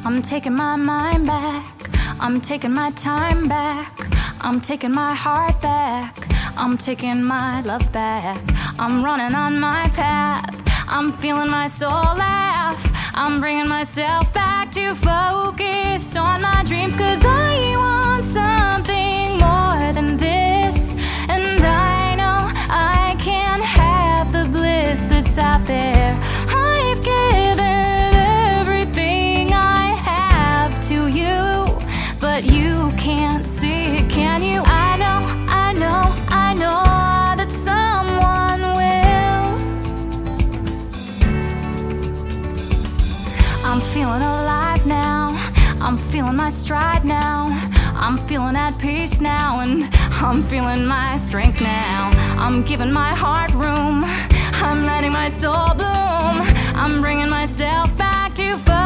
I'm taking my mind back. I'm taking my time back. I'm taking my heart back. I'm taking my love back. I'm running on my path. I'm feeling my soul laugh. I'm bringing myself back to focus on my dreams, 'cause I want something more than this. And I know I can't have the bliss that's out there. I've given everything I have to you, but you can't see it, can you? I know that someone will. I'm feeling alive now. I'm feeling my stride now. I'm feeling at peace now, and I'm feeling my strength now. I'm giving my heart room. I'm letting my soul bloom. I'm bringing myself back to focus.